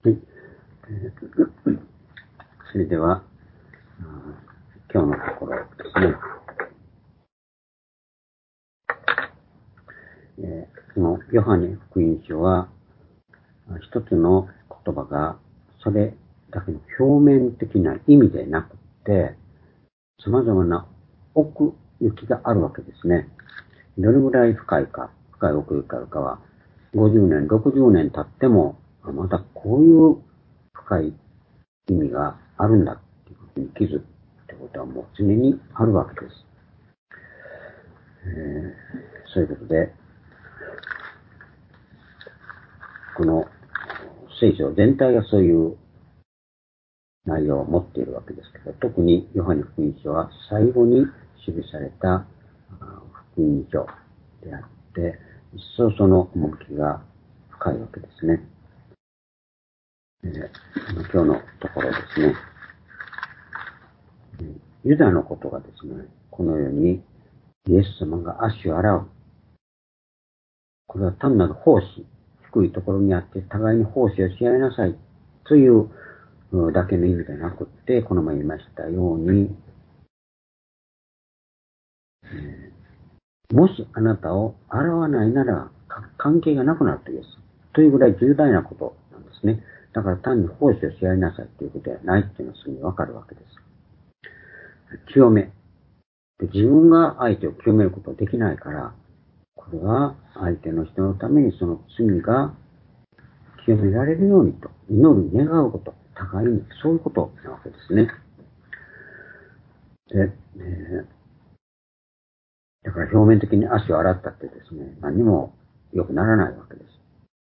はい。それでは、今日のところですね。このヨハネ福音書は、一つの言葉がそれだけの表面的な意味でなくて、様々な奥行きがあるわけですね。どれぐらい深い奥行きがあるかは、50年、60年経っても、またこういう深い意味があるんだっていうことに気づくってことはもう常にあるわけです。そういうことで、この聖書全体がそういう内容を持っているわけですけど、特にヨハネ福音書は最後に記された福音書であって、一層その趣が深いわけですね。今日のところですね、ユダのことがですね、このようにイエス様が足を洗う。これは単なる奉仕、低いところにあって互いに奉仕をし合いなさいというだけの意味でなくって、この前言いましたように、もしあなたを洗わないなら関係がなくなるというぐらい重大なことなんですね。だから単に奉仕をし合いなさいということではないっていうのはすぐにわかるわけです。清め。自分が相手を清めることはできないから、これは相手の人のためにその罪が清められるようにと祈る、願うこと、互いにそういうことなわけですね。で、だから表面的に足を洗ったってですね、何も良くならないわけです。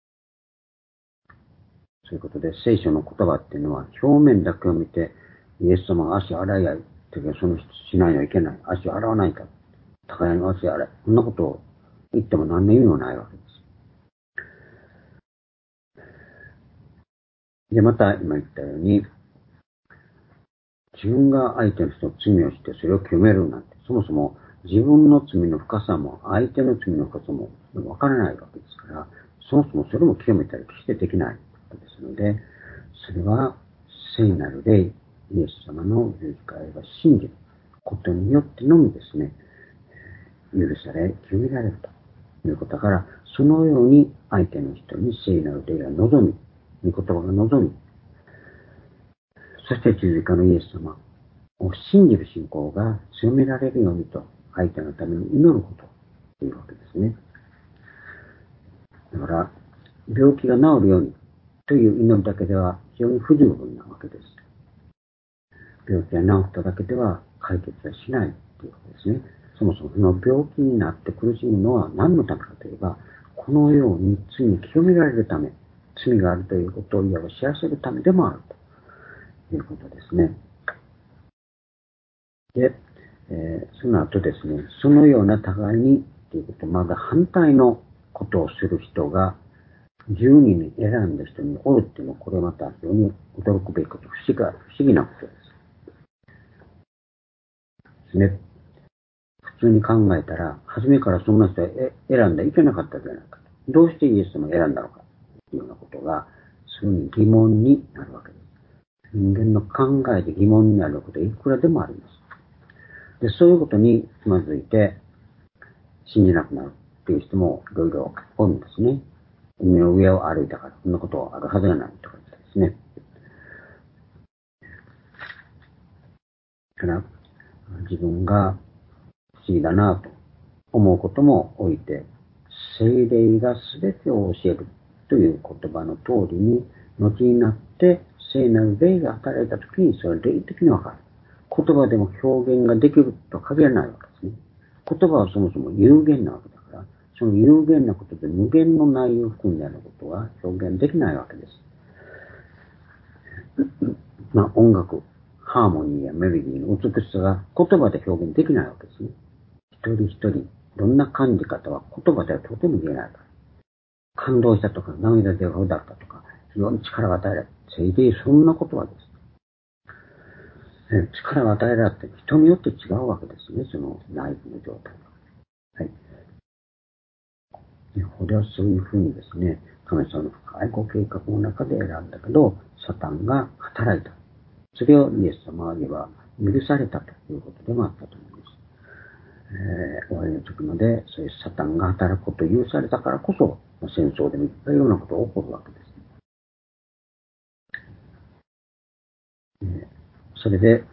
そういうことで、聖書の言葉っていうのは表面だけを見て、イエス様が足を洗い合いというか、その人しないのはいけない。足を洗わないか。互いの足を洗い。こんなことを言っても何の意味もないわけです。で、また今言ったように、自分が相手の人の罪をしてそれを清めるなんて、そもそも自分の罪の深さも相手の罪の深さもわからないわけですから、そもそもそれも清めたり決してできないことですので、それは聖なる霊、イエス様の十字架を信じることによってのみですね、許され、清められるということだから、そのように相手の人に聖なる霊が望み、御言葉が望み、そして十字架のイエス様を信じる信仰が強められるようにと、相手のために祈ることというわけですね。だから、病気が治るようにという祈りだけでは非常に不十分なわけです。病気が治っただけでは解決はしないということですね。そもそもその病気になって苦しむのは何のためかといえば、このように罪に清められるため、罪があるということをいわば知らせるためでもあるということですね。で、その後ですね、そのような互いにということ、まだ反対のことをする人が10人に選んだ人におるっていうのは、これまた非常に驚くべきこと、不思議なことですね。普通に考えたら、初めからそんな人は選んだらいけなかったじゃないかと。どうしてイエス様を選んだのかというようなことが、すぐに疑問になるわけです。人間の考えで疑問になることはいくらでもあります。で、そういうことにつまずいて、信じなくなるっていう人もいろいろ多いんですね。海の上を歩いたから、そんなことあるはずがないとか言ってですね。だから、自分が不思議だなと思うことも置いて、聖霊が全てを教えるという言葉の通りに、後になって聖なる霊が働いたときにそれは霊的にわかる。言葉でも表現ができるとは限らないわけですね。言葉はそもそも有限なわけだから、その有限なことで無限の内容を含んだようなことは表現できないわけです。音楽、ハーモニーやメロディーの美しさが言葉で表現できないわけですね。一人一人、どんな感じ方は言葉ではとても言えないから。感動したとか、涙でほだったとか、非常に力が与えられる。聖霊、そんな言葉です。力が与えられて人によって違うわけですね、その内部の状態は。はい。これはそういうふうにですね、 神様の深いご計画の中で選んだけど、サタンが働いた。それをイエス様には許されたということでもあったと思います。終わりの時まで、そういうサタンが働くことを許されたからこそ、戦争でもいっぱいいろんなことが起こるわけです。それで、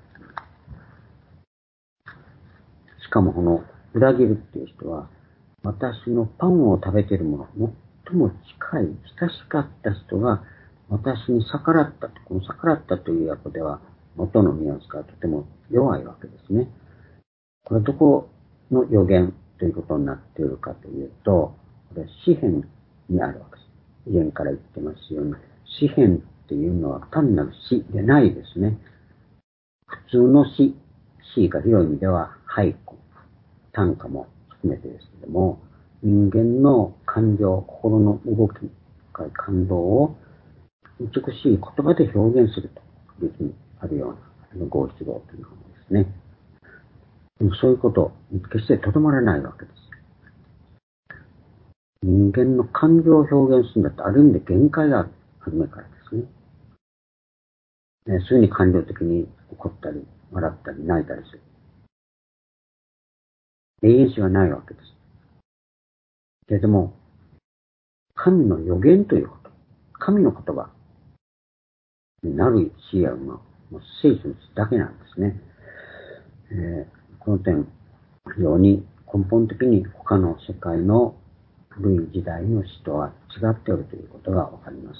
しかもこの裏切るっていう人は、私のパンを食べているもの、最も近い、親しかった人が私に逆らったと。この逆らったという訳では、元のニュアンスがとても弱いわけですね。これどこの予言ということになっているかというと、これは詩篇にあるわけです。以前から言ってますように、詩篇っていうのは単なる詩でないですね。普通の詩が広い意味では俳句、短歌も含めてですけども、人間の感情、心の動き、感動を美しい言葉で表現するというふうにあるような五七五というものですね。でもそういうことに決してとどまらないわけです。人間の感情を表現するんだってある意味で限界がある。初めからですね。そういうふうに感情的に怒ったり、笑ったり、泣いたりする。永遠視はないわけです。けれども、神の予言ということ、神の言葉になる詩や馬、聖書だけなんですね。この点、非常に根本的に他の世界の古い時代の詩とは違っているということがわかります。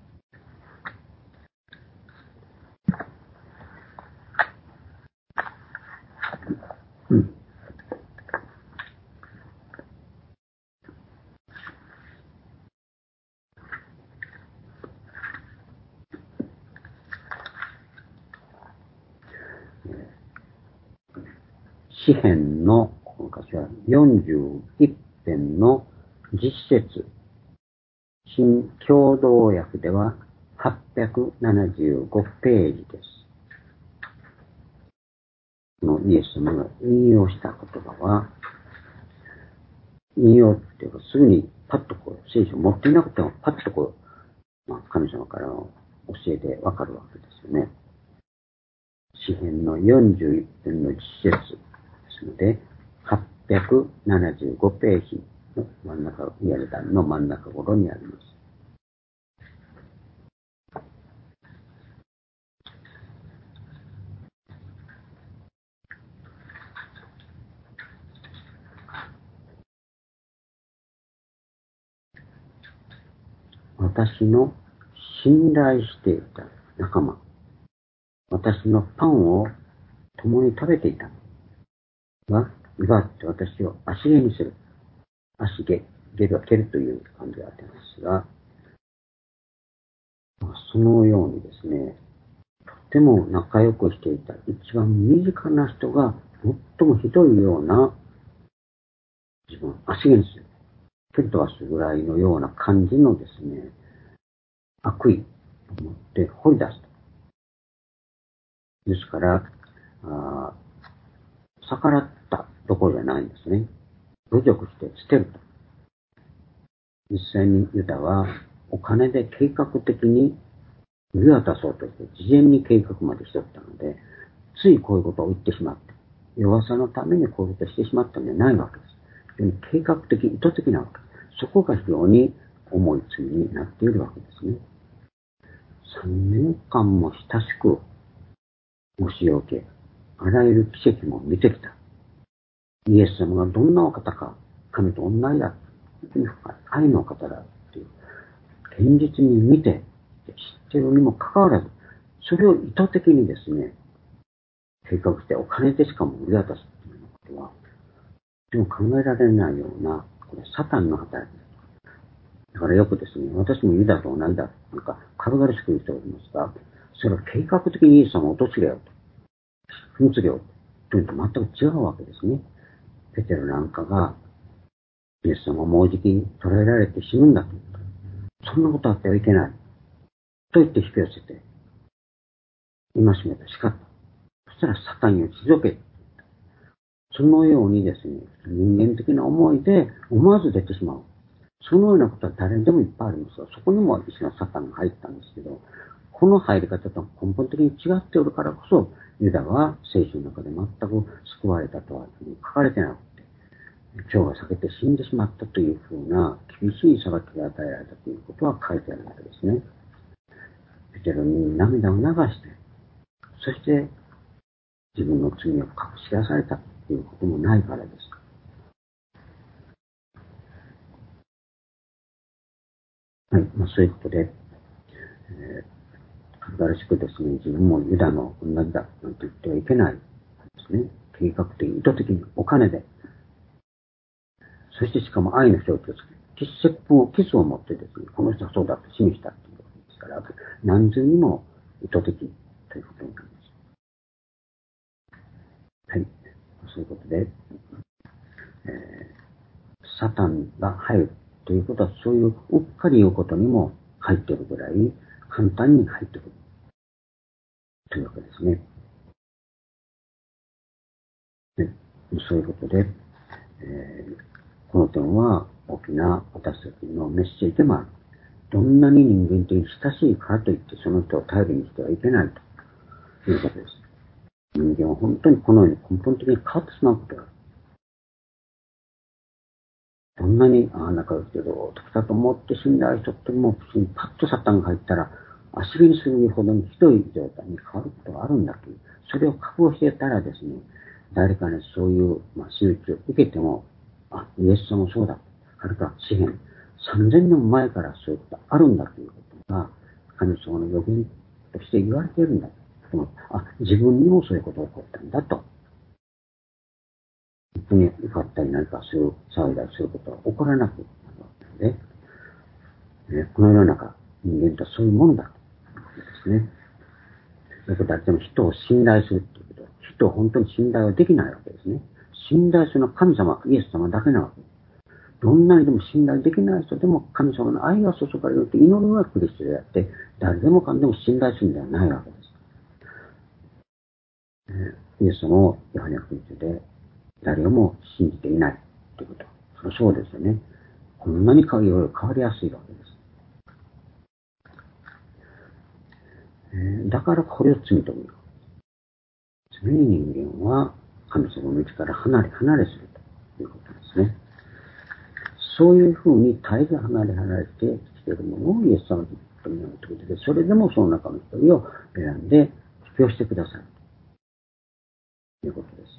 詩編の、この箇所は41編の実節、新共同訳では875ページです。このイエス様が引用した言葉は、引用っていうかすぐにパッと聖書を持っていなくてもパッと神様からの教えでわかるわけですよね。詩編の41編の実節ですので、875ページの真ん中、リアル段の真ん中頃にあります。私の信頼していた仲間、私のパンを共に食べていたのが、奪って私を足毛にする。足毛、毛は蹴るという感じがあってますが、そのようにですね、とても仲良くしていた一番身近な人が最もひどいような自分を足毛にする。蹴るとはするぐらいのような感じのですね、悪意を持って掘り出すと。ですから、逆らったどころじゃないんですね。侮辱して捨てると。実際にユダはお金で計画的に売り渡そうとして事前に計画までしとったので、ついこういうことを言ってしまって、弱さのためにこういうことをしてしまったんじゃないわけです。非常に計画的、意図的なわけです。そこが非常に重い罪になっているわけですね。3年間も親しく教えを受け、あらゆる奇跡も見てきた。イエス様がどんなお方か、神と同じだ。本当に深い愛のお方だっていう、現実に見て、知っているにもかかわらず、それを意図的にですね、計画してお金でしかも売り渡すということは、でも考えられないような、これサタンの働きだ。だからよくですね、私もユダと同じだ。なんか軽々しく言っておりますが、それは計画的にイエス様を陥れようと。踏みつけようというと全く違うわけですね。ペテロなんかが、イエス様をもうじきに捕らえられて死ぬんだと。そんなことあってはいけない。と言って引き寄せて、戒めと叱った。そしたらサタンに退け。そのようにですね、人間的な思いで思わず出てしまう。 そのようなことは誰にでもいっぱいありますが、そこにも一緒のサタンが入ったんですけど、この入り方と根本的に違っておるからこそ、ユダは聖書の中で全く救われたとは書かれてなくて、蝶が避けて死んでしまったというふうな厳しい裁きが与えられたということは書いてあるわけですね。ペテロに涙を流して、そして自分の罪を隠し出されたということもないからです。はい、そういうことで、軽々しくですね、自分もユダの同じだなんて言ってはいけないですね。計画的、意図的にお金で、そしてしかも愛の象徴です。キスを持ってですね、この人はそうだと示したということですから、何重にも意図的ということになります。はい。そういうことで、サタンが入るということは、そういううっかり言うことにも入っているぐらい簡単に入ってくるというわけですね。でそういうことで、この点は大きな私たちのメッセージでもある。どんなに人間と親しいからといってその人を頼りにしてはいけないということです。人間は本当にこのように根本的に変わってしまうことがある。どんなに仲良くてどうと来たと思って信頼しとっても、パッとサタンが入ったら足蹴にするほどにひどい状態に変わることがあるんだという、それを覚悟してたらですね、誰かにそういう、手術を受けても、イエス様もそうだ。はるか詩篇3000年前からそういうことあるんだということが、神様の予言として言われているんだと。自分にもそういうことが起こったんだと。本当に受かったり何かする、騒いだりすることは起こらなくなるわけで、この世の中、人間とはそういうものだということですね。そういうことはでも人を信頼するということは、人を本当に信頼はできないわけですね。信頼するのは神様、イエス様だけなわけです。どんなにでも信頼できない人でも神様の愛が注がれると祈るのがクリストであって、誰でもかんでも信頼するんではないわけです。イエス様をヨハネ福音書で誰をも信じていないということ。それはそうですよね。こんなにいろいろ変わりやすいわけです。だからこれを罪と見る。常に人間は神様の道から離れするということですね。そういうふうに絶えず離れてきているものをイエス様と見るということで、それでもその中の一人を選んで布教してくださいということです。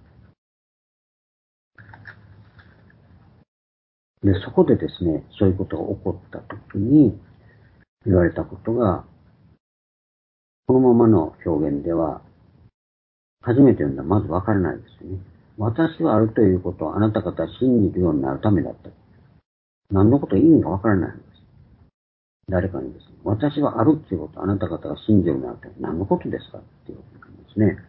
で、そこでですね、そういうことが起こったときに言われたことが、このままの表現では、初めて読んだらまずわからないですよね。私はあるということをあなた方は信じるようになるためだった。何のこと意味がわからないんです。誰かにですね、私はあるということをあなた方が信じるようになると何のことですかっていうことなんですね。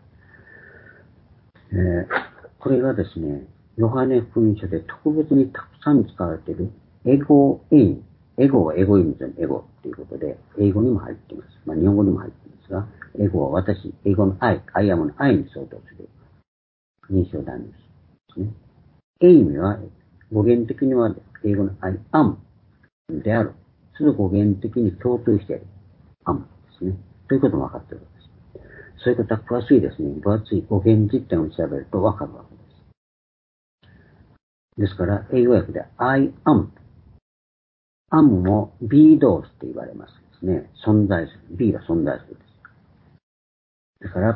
これがですね、ヨハネ福音書で特別にたくさん使われているエゴエイン。エゴはエゴイムズのエゴということで、英語にも入っています。日本語にも入っていますが、エゴは私、英語の愛、アイアムの愛に相当する認証代名詞ですね。エイムは語源的には英語のI am である。それを語源的に共通している。am ですね。ということも分かっているわけです。そういうことは詳しいですね、分厚い語源実典を調べると分かるわけです。ですから、英語訳で I am。am も be 動詞と言われますですね。存在する。be が存在するです。だから、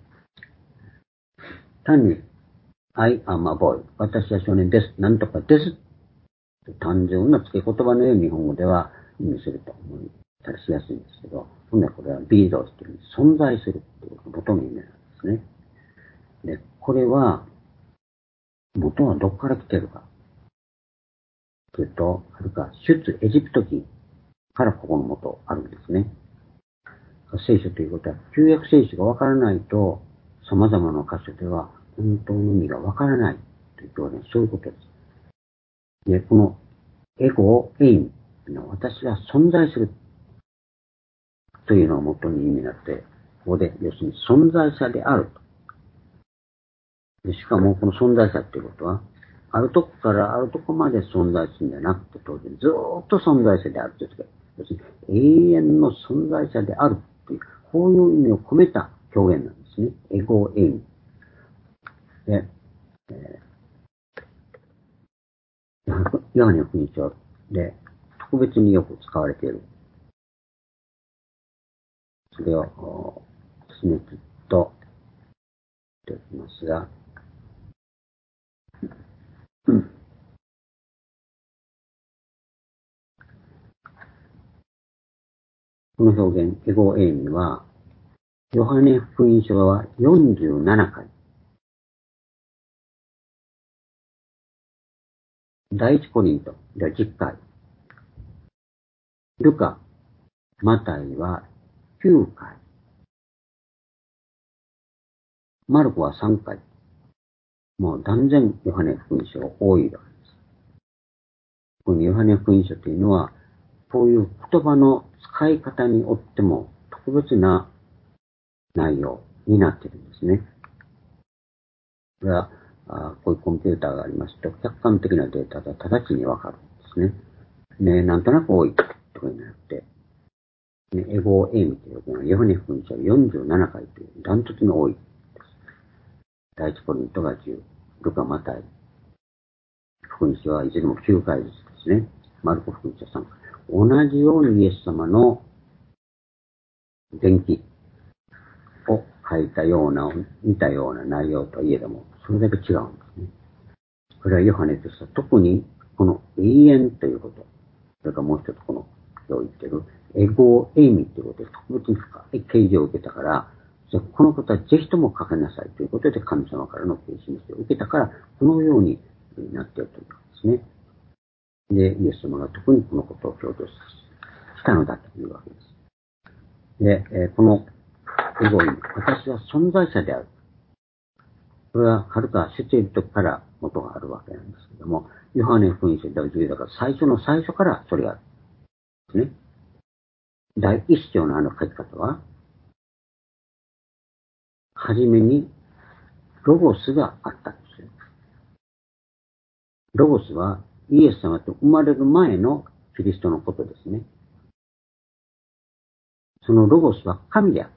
単に I am a boy。私は少年です。なんとかです。単純な付け言葉のように日本語では意味すると思ったりしやすいんですけど、本来これは be 動詞という存在するということの意味なんですね。で、これは、元はどこから来ているかというと、はるか出エジプト記からここの元あるんですね。聖書ということは、旧約聖書がわからないと、様々な箇所では本当の意味がわからないという表現、そういうことです。で、このエゴ、エインというのは私は存在するというのを元に意味になって、ここで要するに存在者であると。でしかもこの存在者ということは、 あるとこからあるとこまで存在するんじゃなくて、当然ずーっと存在者であるということで、要するに永遠の存在者であるという、こういう意味を込めた表現なんですね。エゴエイミ。で、ヨハネ福音書で特別によく使われている。それをですね、きっと言っておきますが、この表現、エゴエイミは、ヨハネ福音書は47回、第一コリントでは10回、ルカ、マタイは9回、マルコは3回、もう断然ヨハネ福音書が多いわけです。このヨハネ福音書というのは、こういう言葉の使い方によっても特別な内容になっているんですね。これは、こういうコンピューターがありますと、客観的なデータが直ちにわかるんですね。ね、なんとなく多いとかになって、ね、エゴエイミというのは、ヨハネ福音書は47回というダントツの多いです。第一コリントが10、ルカマタイ、福音書はいずれも9回ずつですね。マルコ福音書3回。同じようにイエス様の伝記を書いたような、見たような内容といえども、それだけ違うんですね。これはヨハネとしては特にこの永遠ということ、それからもう一つこの今日言っているエゴエイミということで特別に深い啓示を受けたから、このことはぜひとも書けなさいということで神様からの啓示を受けたから、このようになっているということですね。で、イエス様が特にこのことを強調したのだというわけです。で、このエゴイミ、私は存在者である。これははるか出ている時から元があるわけなんですけども、ヨハネ福音書第10だから最初の最初からそれがあるんですね。第一章の書き方は、はじめにロゴスがあったんですよ。ロゴスはイエス様と生まれる前のキリストのことですね。そのロゴスは神であった。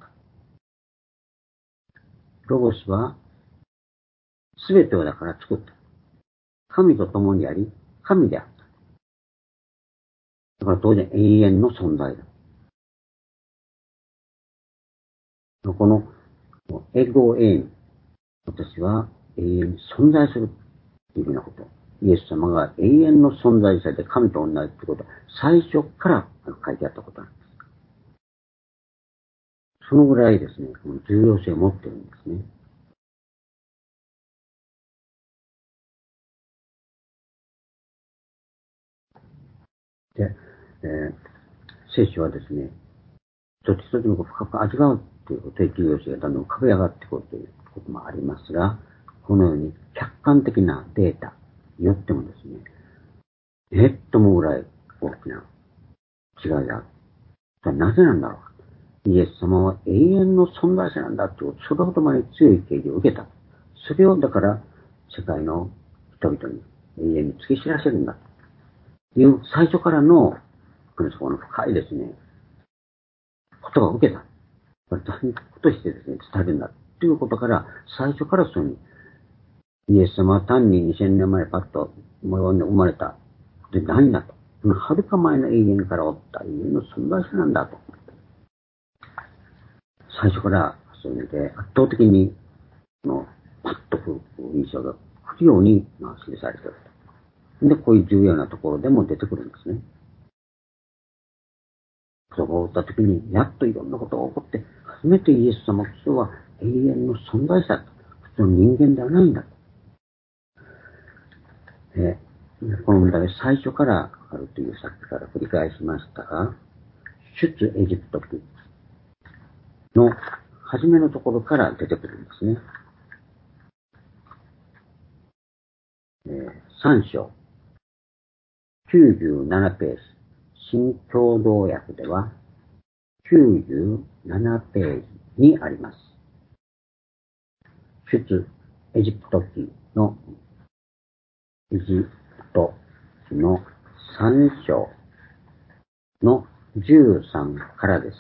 ロゴスは全てをだから作った。神と共にあり、神であった。だから当然永遠の存在だ。このエゴエイン、私は永遠に存在するというふうなこと。イエス様が永遠の存在者で神と同じということは最初から書いてあったことなんです。そのぐらいですね、重要性を持っているんですね。で、聖書はですね、一つ一つの深く味わうということで重要性がだんだん浮かび上がってくるということもありますが、このように客観的なデータによってもですね、ともぐらい大きな違いがある。それはなぜなんだろうか。イエス様は永遠の存在者なんだという、それほどまで強い啓示を受けた。それをだから世界の人々に永遠に突き知らせるんだという最初からのその深いですね、ことを受けた。としてですね、伝えるんだということから、最初からそのイエス様は単に2000年前パッと模様で生まれた。で、何だと。はるか前の永遠からおった永遠の存在者なんだと。最初からそういう意味で圧倒的にパッと印象が来るように記されていると。で、こういう重要なところでも出てくるんですね。そうが起った時に、やっといろんなことが起こって、初めてイエス様こそは永遠の存在者と。普通の人間ではないんだと。この問題は最初からあるというさっきから繰り返しましたが、出エジプト記の初めのところから出てくるんですね。3章97ページ、新共同訳では97ページにあります。出エジプト記のエジプト記の3章の13からです。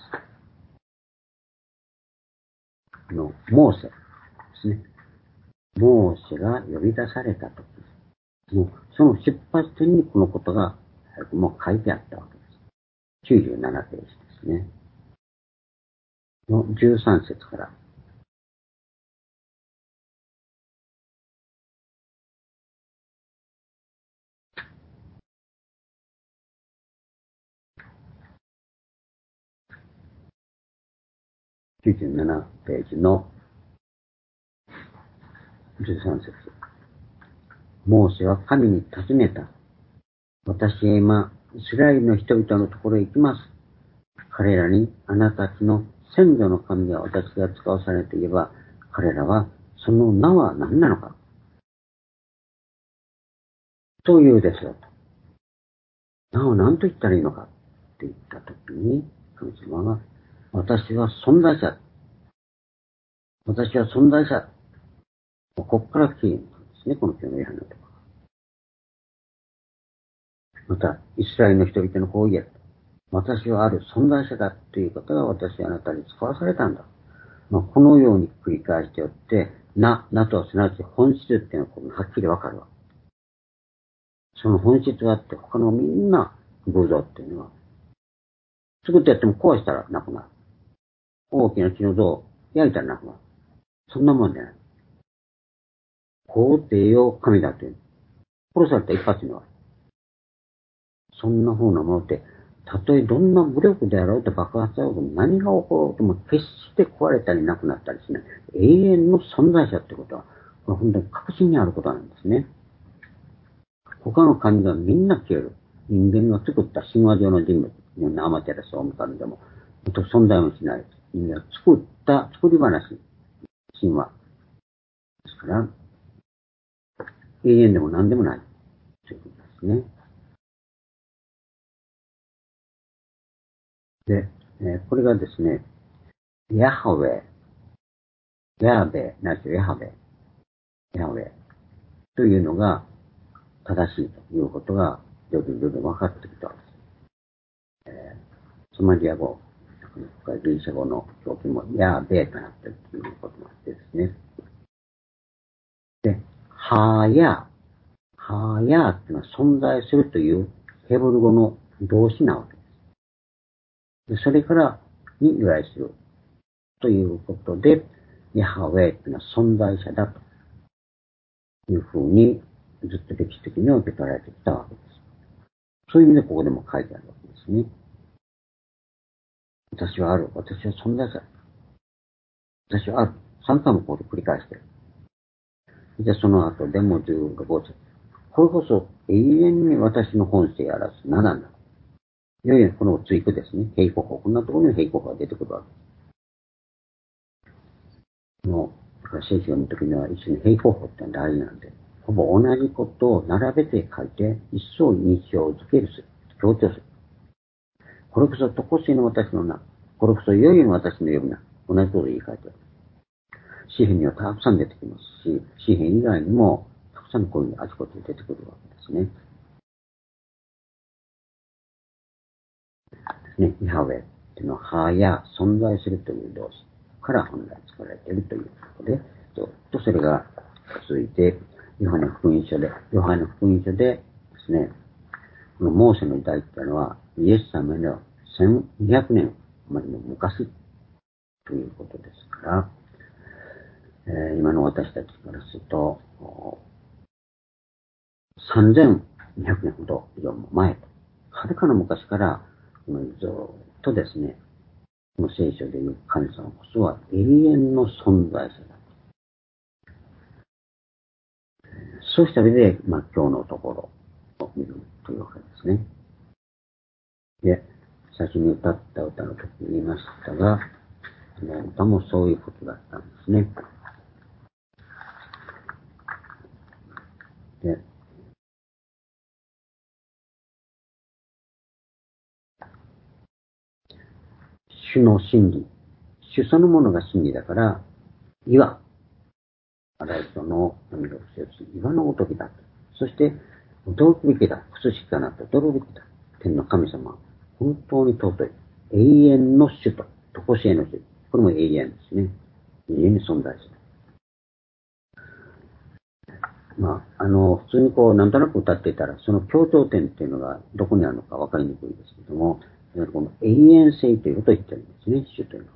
モーセですね。モーセが呼び出されたとき、もうその出発点にこのことがもう書いてあったわけです。97ページですね。の13節から。97ページの13節。モーセは神に尋ねた。私は今、イスラエルの人々のところへ行きます。彼らにあなたたちの先祖の神が私が使わされていれば、彼らはその名は何なのかと言うでしょうと。名を何と言ったらいいのかって言ったときに、神様は、私は存在者。私は存在者。ここから来ているんですね、この教の違反のところ。また、イスラエルの人々の方言。私はある存在者だということが私はあなたに使わされたんだ。このように繰り返しておって、なとはすなわち本質っていうのははっきりわかるわ。その本質があって、他のみんな偶像っていうのは、作ってやっても壊したらなくなる。大きな木の像を焼いたらなくなる。そんなもんじゃない。皇帝を神だという。殺された一発には。そんな風なものって、たとえどんな武力であろうと爆発だろうと何が起ころうとも決して壊れたりなくなったりしない。永遠の存在者ってことは、これ本当に確信にあることなんですね。他の神がみんな消える。人間が作った神話上の人物、アマテラス、オムカルでも、存在もしない。人間が作り話、神話。ですから、永遠でも何でもない。ということですね。で、これがですね、ヤハウェ、ヤーベ、なしヤハベ、ヤハウェというのが正しいということが徐々に分かってきたわけです。ソマリア語、ギリシャ語の表記もヤーベとなっているということもあってですね。で、ハーヤーっていうのは存在するというヘブル語の動詞なわけです。でそれからに由来するということで、ヤハウェっていうのは存在者だというふうにずっと歴史的に受け取られてきたわけです。そういう意味でここでも書いてあるわけですね。私はある。私は存在者。私はある。3回もここで繰り返している。じゃあその後でも15節。これこそ永遠に私の本性やらす名なんだ。いよいよこの追句ですね。平行法。こんなところに平行法が出てくるわけです。もう、聖書を読むときには一緒に平行法ってのは大事なんで、ほぼ同じことを並べて書いて、一層印象づけるする。強調する。これこそ常しえの私の名。これこそいよいよの私の呼び名。同じことを言い換えてある。詩篇にはたくさん出てきますし、詩篇以外にもたくさんこういうあちこちで出てくるわけですね。ヤハウェっていうのは、ハや存在するという動詞から本来作られているということで、ずっとそれが続いて、ヨハネ福音書でですね、このモーセの時代っていうのは、イエス様の1200年余りの昔ということですから、今の私たちからすると、3200年ほど以上も前と、はるかの昔から、ずっとですね、この聖書でいう神様こそは永遠の存在者だ。そうした上で、今日のところを見るというわけですね。で、最初に歌った歌の時に言いましたが、歌もそういうことだったんですね。で、主の真理。主そのものが真理だから、岩。パラダイスの波が伏せし岩のごときだ。 そして、驚くべきだ。普通しかなく驚くべきだ。天の神様。本当に尊い。永遠の主と、とこしえの主。これも永遠ですね。永遠に存在する。普通になんとなく歌っていたら、その強調点っていうのがどこにあるのか分かりにくいですけども、この永遠性ということを言ってるんですね、主というのは。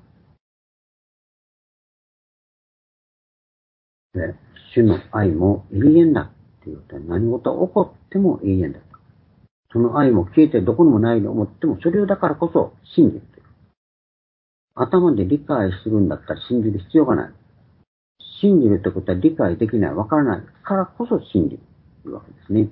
で、主の愛も永遠だっていうことは何事が起こっても永遠だと。その愛も消えてどこにもないと思っても、それをだからこそ信じるという。頭で理解するんだったら信じる必要がない。信じるってことは理解できない、わからないからこそ信じるというわけですね。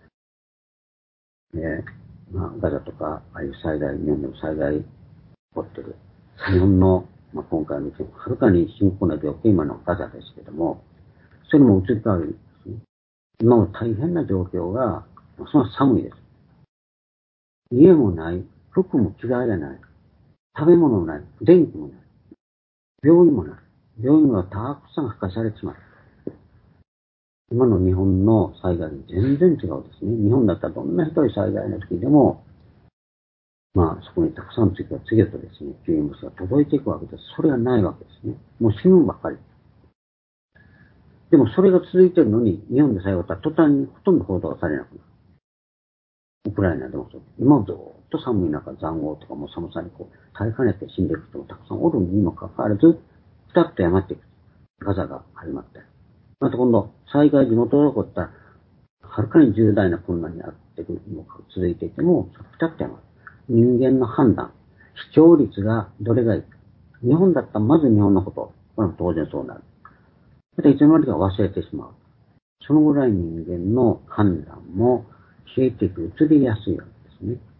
ガザとか、ああいう災害、日本でも災害起こってる。日本の、今回のはるかに深刻な状況、今のガザですけども、それも移り変わるんですね。今も大変な状況が、そんな寒いです。家もない、服も着替えがない、食べ物もない、電気もない、病院もない。病院はたくさん破壊されてしまう。今の日本の災害に全然違うですね。日本だったらどんなひどい災害の時でも、そこにたくさん次々とですね、救援物が届いていくわけです。それはないわけですね。もう死ぬばっかり。でもそれが続いているのに、日本で災害が途端にほとんど報道がされなくなる。ウクライナでもそう。今もずっと寒い中、塹壕とかも寒さに耐えかねて死んでいく人もたくさんおるにもかかわらず、ピタッとやまっていく。ガザが始まったり。また今度、災害地元で起こった、はるかに重大な困難にあってくるのが続いていても、ピタッとやまる。人間の判断、視聴率がどれがいいか。日本だったらまず日本のこと。これも当然そうなる。またいつの間にか忘れてしまう。そのぐらい人間の判断も消えていく、移りやすいわけですね。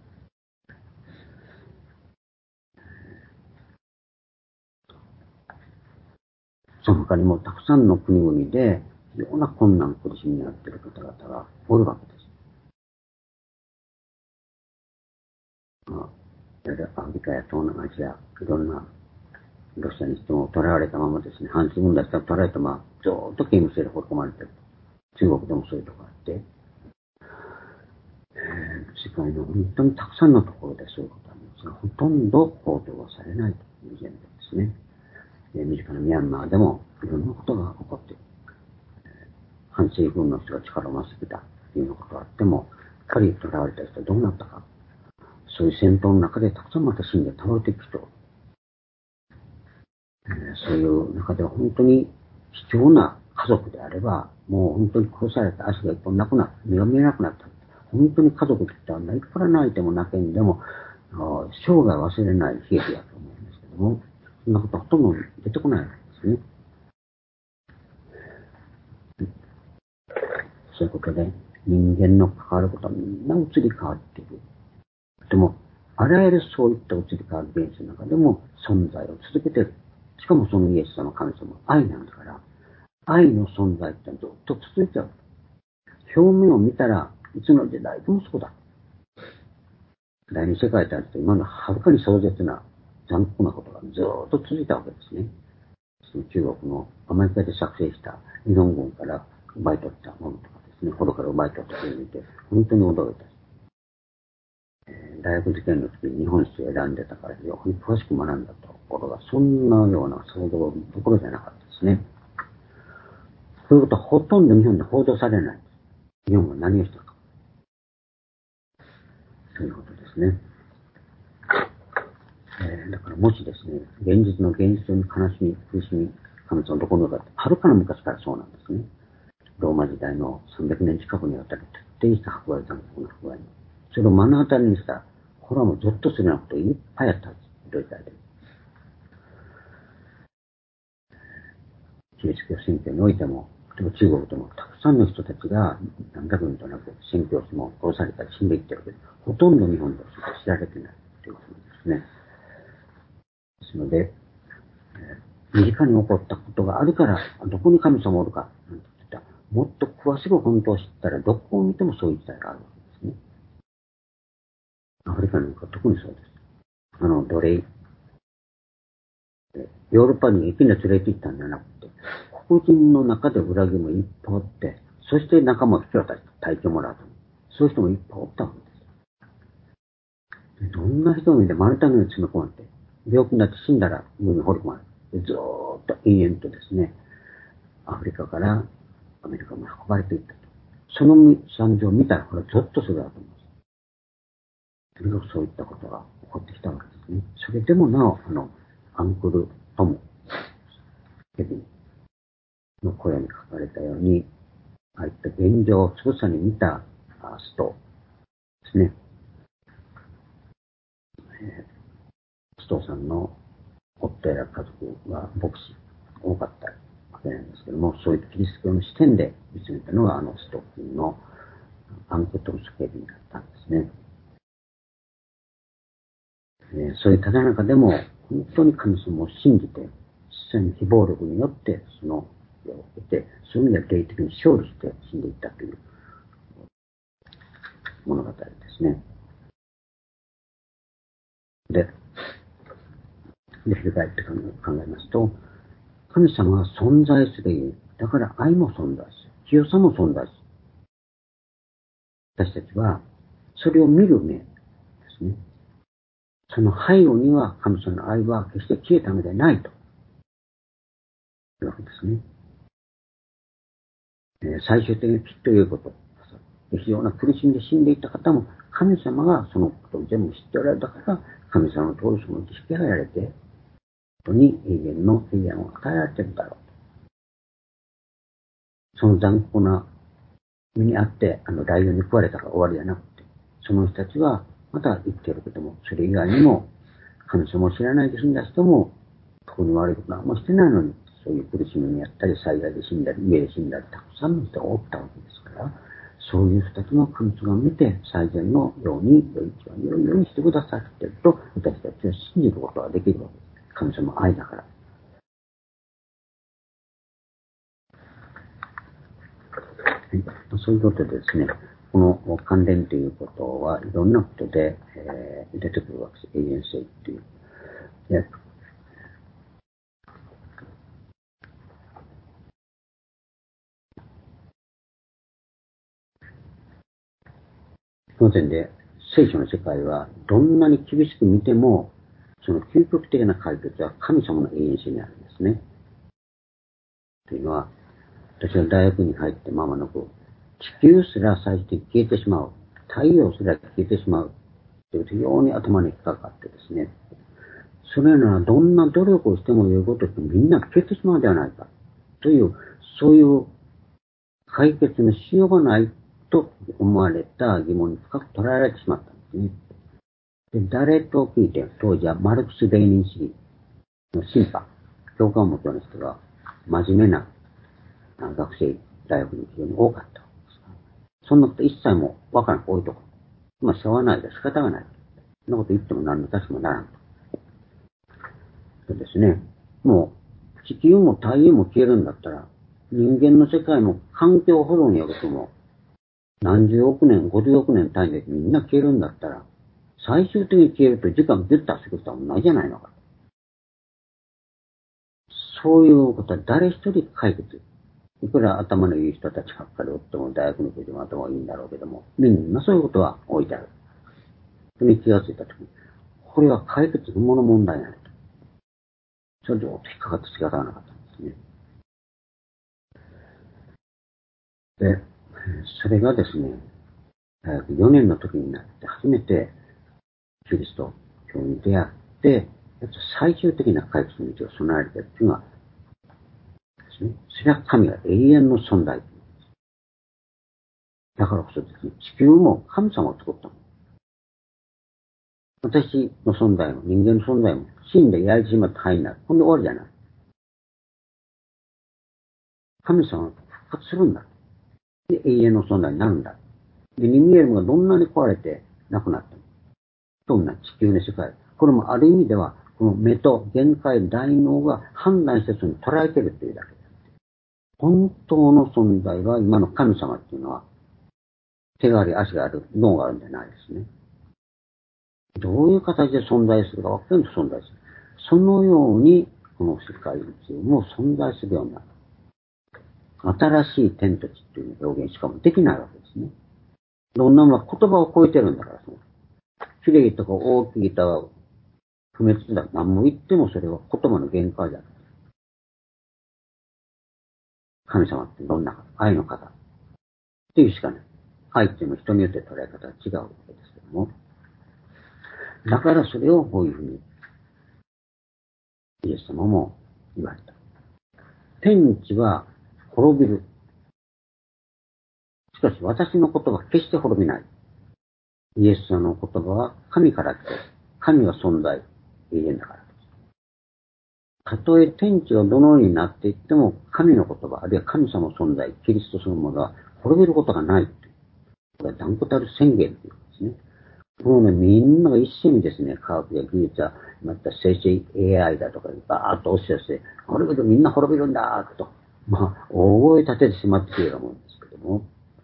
その他にもたくさんの国々で、いろんな困難、苦しみにあっている方々がおるわけです。アフリカや東南アジア、いろんなロシアにしても捕らわれたままですね、反日分断したら捕られたまま、ずっと刑務所で放り込まれてる。中国でもそういうところがあって、世界の本当にたくさんのところでそういうことがありますが、ほとんど報道はされないという現状ですね。身近なミャンマーでもいろんなことが起こっている。反政府軍の人が力を増してきたというようなことがあっても、やっぱり囚われた人はどうなったか。そういう戦闘の中でたくさんまた死んで倒れていく人。そういう中では本当に貴重な家族であれば、もう本当に殺されて足が一本なくなった、目が見えなくなった。本当に家族って言ったらいくら泣いても泣けんでも、生涯忘れない悲劇だと思うんですけども、そんなことはほとんど出てこないわけですね。そういうことで、人間の関わることはみんな移り変わっていく。でも、あらゆるそういった移り変わる現象の中でも存在を続けている。しかもそのイエス様、神様、愛なんだから、愛の存在ってずっと続いちゃう。表面を見たらいつの時代でもそうだ。第二次世界大戦と今のはるかに壮絶な残酷なことがずっと続いたわけですね。その中国のアメリカで作成した日本軍から奪い取ったものとかですね、ほどから奪い取ったというのを見て、本当に驚いた。大学受験の時に日本史を選んでたから非常に詳しく学んだところが、そんなような想像のところじゃなかったですね。そういうことはほとんど日本で報道されない。日本が何をしたか。ということですね。だからもしですね、現実の現実に悲しみ、苦しみ、神様どころか、はるかな昔からそうなんですね。ローマ時代の300年近くにわたり徹底した迫害残酷な迫害。それを目の当たりにしたら、これはもうゾッとするようなこといっぱいあったんです。ひどい時代で。キリスト教選挙においても、例えば中国でもたくさんの人たちが何百人となく宣教師も殺されたり死んでいってるけど、ほとんど日本では知られてないということですね。ですので、身近に起こったことがあるから、どこに神様おるか、なんて言ったら、もっと詳しく本当を知ったら、どこを見てもそういう時代があるわけですね。アフリカなんか特にそうです。奴隷、ヨーロッパに一気に連れて行ったんじゃなくて、黒人の中で裏切りもいっぱいあって、 そして仲間を引き渡して体験もらうと。そういう人もいっぱいおったわけです。どんな人もいて丸太のように詰め込まれて、病気になって死んだら海に放り込まれて、ずーっと永遠とですね、アフリカからアメリカに運ばれていったと。その惨状を見たら、これはゾッとするだと思います。とにかくそういったことが起こってきたわけですね。それでもなお、アンクル・トム、ケビンの声に書かれたように、ああいった現状をつぶさに見た人ですね。ストーさんの夫や家族は牧師多かったわけなんですけども、そういったキリスト教の視点で見つめたのがストッキンのアンクル・トムス・ケビンだったんですね。そういうただ中でも本当に神様を信じて、実際に非暴力によってその世を受けて、そういう意味では霊的に勝利して死んでいったという物語ですね。で、振り返って考えますと、神様が存在する意味、だから愛も存在する、清さも存在する。私たちはそれを見る目ですね。その背後には神様の愛は決して消えたのではないというわけですね。最終的にきっということ。非常な苦しんで死んでいった方も神様がそのことを全部知っておられたから、神様の通りそのうち引き上げられて、本当に永遠の平安を与えられているだろうと。その残酷な身にあって、ライオンに食われたら終わりじゃなくて、その人たちはまた生きているけども、それ以外にも、神様を知らないで死んだ人も、特に悪いことはあんましてないのに、そういう苦しみにあったり、災害で死んだり、家で死んだり、たくさんの人がおったわけですから、そういう人たちも神様を見て、最善のように、良い一番良いようにしてくださっていると、私たちは信じることができるわけです。神様の愛だから。そういうことでですね、この関連ということはいろんなことで、出てくるわけです。永遠性っていう。でその点で、聖書の世界はどんなに厳しく見ても、その究極的な解決は神様の永遠性にあるんですね。というのは、私は大学に入って間もなく、地球すら最終的に消えてしまう。太陽すら消えてしまう。という非常に頭に引っかかってですね。それならどんな努力をしてもよいことしてみんな消えてしまうではないか。という、そういう解決のしようがないと思われた疑問に深く捉えられてしまったんですね。で誰と聞いて、当時はマルクス・レーニン主義の審判、教科を持つような人が真面目な学生、大学に非常に多かった。そんなこと一切もわからん多いところ。しょうがないで仕方がない。そんなこと言っても何の立ちもならんと。そうですね。もう、地球も太陽も消えるんだったら、人間の世界も環境保存やことも、何十億年、50億年単位でみんな消えるんだったら、最終的に消えると時間ギュッとしてくることはないじゃないのか。そういうことは誰一人解決。いくら頭のいい人たちばっかりおっても、大学の教授も頭はいいんだろうけども、みんなそういうことは置いてある。それに気がついたときに、これは解決不能の問題なんだと。それでずっと引っかかって仕方がなかったんですね。で、それがですね、大学4年の時になって初めてキリスト教に出会って、最終的な解決の道を備えるというのはですね、それは神が永遠の存在。だからこそですね、地球も神様を作ったの。私の存在も人間の存在も死んでやりしまった範囲になる。こんで終わりじゃない。神様が復活するんだ。で、永遠の存在になるんだ。で、人間がどんなに壊れてなくなっても、どんな地球の世界。これもある意味では、この目と限界大脳が判断してそれに捉えてるっていうだけです。本当の存在は今の神様っていうのは、手があり足がある、脳があるんじゃないですね。どういう形で存在するか分かると存在する。そのように、この世界中も存在するようになる。 新しい天と地っていう表現しかもできないわけですね。どんなものは言葉を超えてるんだから、綺麗とか大きいとか不滅だ。何も言ってもそれは言葉の限界だ。神様ってどんな方、愛の方っていうしかない。愛っていうのは人によって捉え方が違うわけですけども。だからそれをこういうふうにイエス様も言われた。天地は滅びる。しかし私の言葉は決して滅びない。イエス様の言葉は神から来て、神は存在、永遠だからです。たとえ天地がどのようになっていっても、神の言葉、あるいは神様の存在、キリストそのものは滅びることがない。これは断固たる宣言ということですね。もうね、みんなが一緒にですね、科学や技術や、また生成 AI だとか、バーッと押し寄せて、滅びる、みんな滅びるんだ、と、大声立ててしまっているようなもんですけども、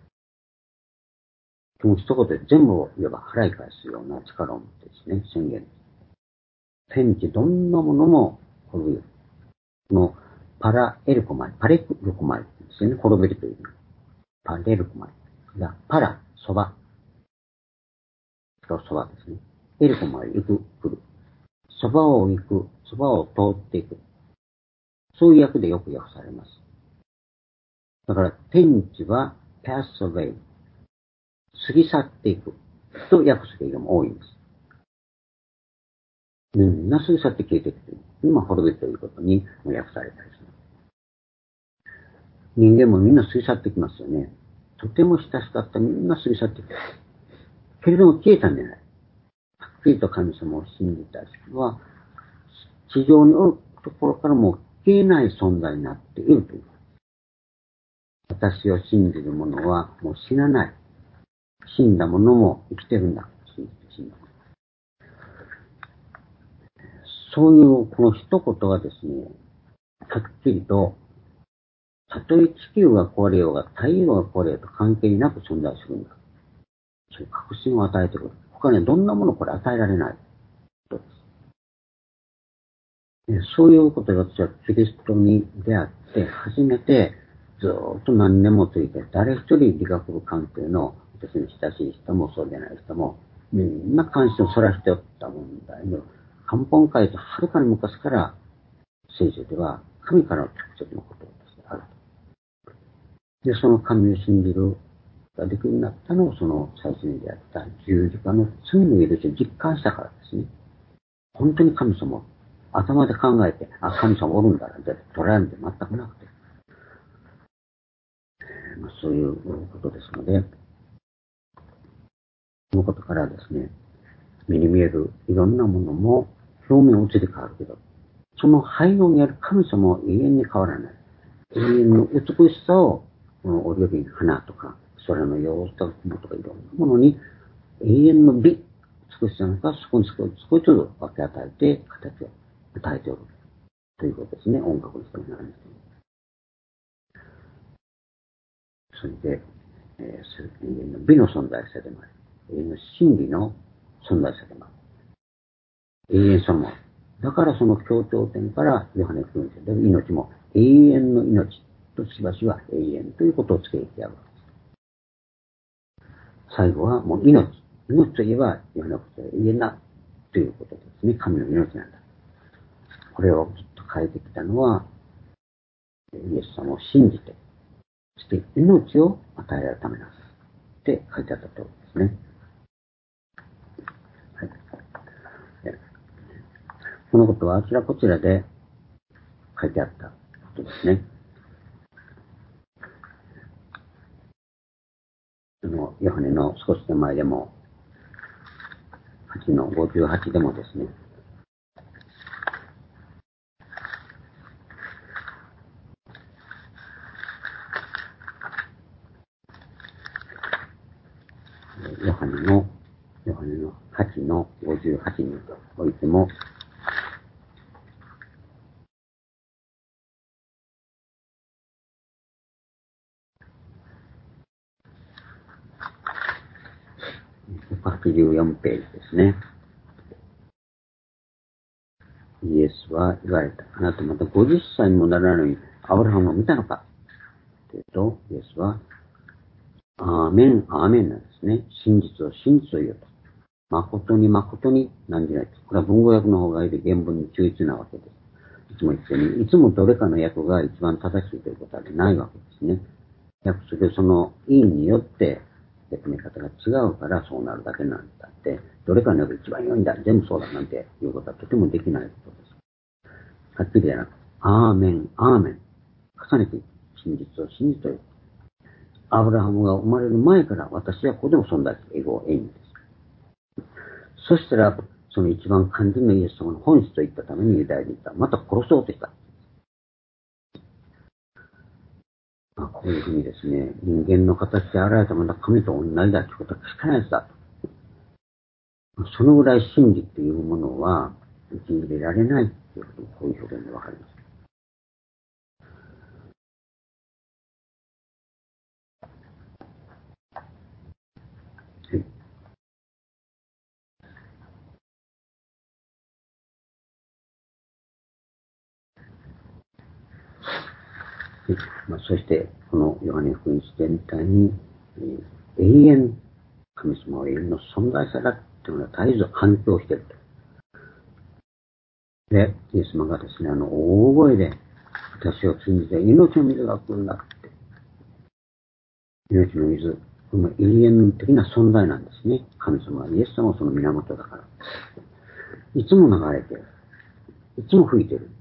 その一言で全部をいわば払い返すような力を持ってですね、宣言。天地どんなものも滅びる。このパラエルコマイ、パレルコマイですよね、滅びるという。パレルコマイ。が、パラ、そば。そばですね。エルコマイ、行く、来る。そばを行く、そばを通っていく。そういう訳でよく訳されます。だから、天地は pass away。過ぎ去っていく。と訳す人も多いんです。みんな過ぎ去って消えていく。今滅びるということに訳されたりします。人間もみんな過ぎ去ってきますよね。とても親しかったみんな過ぎ去っていく。けれども消えたんじゃない。はっきりと神様を信じた人は、地上におるところからも消えない存在になっているという。私を信じる者はもう死なない。死んだ者も生きてるんだ。死んだ。そういうこの一言がですね、はっきりと、たとえ地球が壊れようが太陽が壊れようと関係なく存在するんだ。そういう確信を与えてくる。他にはどんなものこれ与えられないことです。そういうことで私はキリストに出会って初めてずっと何年もついて誰一人理学部関係の私に親しい人もそうでない人もみんな関心をそらしておった問題の根本解とはるかに昔から聖書では神からの直接のこととしてあると。で、その神を信じるができるようになったのをその最初に出会った十字架の罪の許しを実感したからですね。本当に神様を頭で考えて、神様おるんだなって捉えるんで全くなくて、そういうことですので、そのことからですね、目に見えるいろんなものも表面移り変わるけど、その背後にある神様は永遠に変わらない。永遠の美しさを、この折々花とか、空の様子とか雲とかいろんなものに永遠の美、美しさのか少しずつ分け与えて、形を与えておる。ということですね。音楽の人になるんですけど。それで、永遠の美の存在さでもある。永遠の真理の存在さでもある。永遠そのもの。だからその協調点からヨハネ君で命も永遠の命としばしは永遠ということをつけてやるわけです。最後はもう命。命といえばヨハネ君で永遠だということですね。神の命なんだ。これをずっと変えてきたのは、イエス様を信じて、そして命を与えられるためなんです。って書いてあったとおりですね。はい。このことはあちらこちらで書いてあったことですね。ヨハネの少し手前でも、8の58でもですね、ヨハネの8の58においても、184ページですね。イエスは言われた。あなたまた50歳にもならないのにアブラハムを見たのかってというと、イエスは、アーメン、アーメンなんですね。真実を真実を言うと。誠に誠に何時ないと。これは文語訳の方がいいで原文に忠実なわけです。いつも言ってるように、いつもどれかの訳が一番正しいということはないわけですね。訳するその意味によって受け止め方が違うからそうなるだけなんだって、どれかの訳が一番良いんだ、全部そうだなんていうことはとてもできないことです。はっきり言えなく、アーメン、アーメン。重ねて真実を真実という。アブラハムが生まれる前から私はここでも存在する英語を意味です。そしたら、その一番肝心のイエス様の本質といったためにユダヤ人はまた殺そうとした。こういうふうにですね、人間の形で現れたまた神と同じだということは聞かないやつだと。そのぐらい真理というものは受け入れられないということもこういう表現でわかります。はい。そして、このヨハネ福音書全体に、永遠、神様は永遠の存在さだというのが絶えず反響していると。で、イエス様がですね、大声で、私を信じて命の水が来るんだって。命の水、この永遠的な存在なんですね。神様はイエス様はその源だから。いつも流れてる。いつも吹いてる。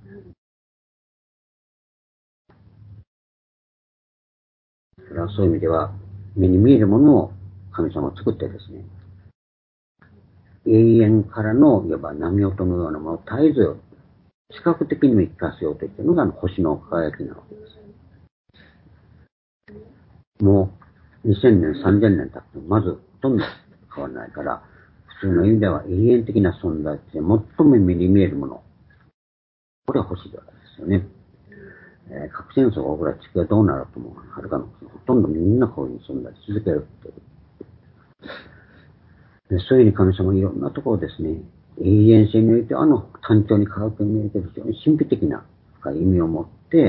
それはそういう意味では、目に見えるものを神様は作ってですね、永遠からの、いわば波音のようなものを絶えず、視覚的にも生かせようとしているのが星の輝きなわけです。もう2000年、3000年経ってもまずほとんど変わらないから、普通の意味では永遠的な存在って最も目に見えるもの。これは星ですよね。核戦争が起こら地球はどうなるともはるかのほとんどみんなこういう存在し続けるという。そういうふうに神様はいろんなところですね、永遠性において単調に科学において非常に神秘的な深い意味を持って、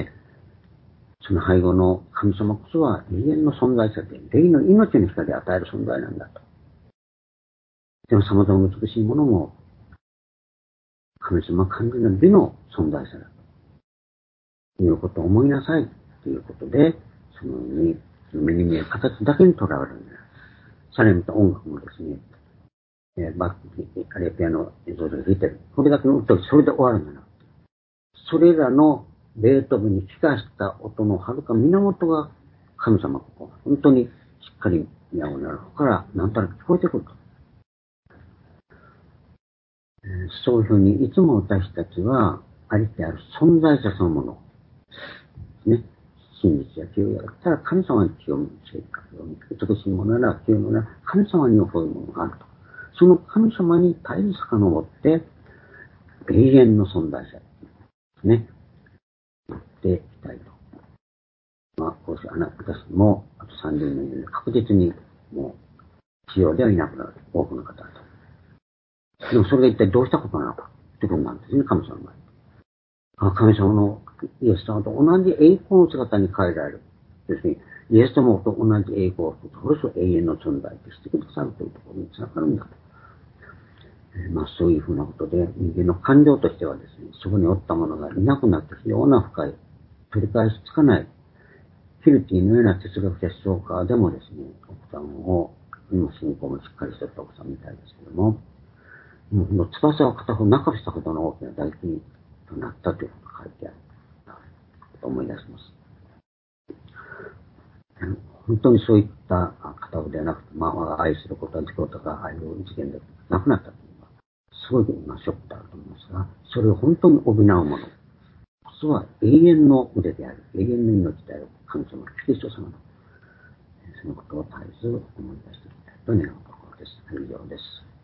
その背後の神様こそは永遠の存在者で、霊の命の光を与える存在なんだと。でも様々な美しいものも、神様は完全な美の存在者だということを思いなさいということで、そのように目に見える形だけにとらわれるんだ。さらにまた音楽もですね、バック、あるいはピアノ演奏で弾いてる。これだけの音、それで終わるんだな。それらのベートーベンに聞かした音のはるか源が神様ここ本当にしっかり宮をなる方からなんとなく聞こえてくると。そういうふうにいつも私たちはありてある存在者そのものね、真実や清やだったら神様に清む性格を美しいものなら清いものなら神様にそういうものがあると。その神様に絶えず遡って永遠の存在者ですね、なっていきたいと。こうして私もあと30年で確実にもう治療ではいなくなる多くの方と。でもそれが一体どうしたことなのかってことなんですね、神様が。神様のイエス様と同じ栄光の姿に変えられる。要するに、イエス様と同じ栄光を、それこそ永遠の存在としてくださるというところにつながるんだと。そういうふうなことで、人間の感情としてはですね、そこにおったものがいなくなって非常な深い、取り返しつかない、フィルティのような哲学者思想家でもですね、奥さんを、今信仰もしっかりしてた奥さんみたいですけども、翼を片方なくしたほどの大きな大金となったということが書いてあると思い出します。本当にそういった片方ではなくて、愛することは自己とか愛を事件でなくなったというのは、すごいショックだと思いますが、それを本当に補うもの、それは永遠の腕である、永遠の命である神様、キリスト様の、そのことを絶えず思い出していきたいと願うところです。以上です。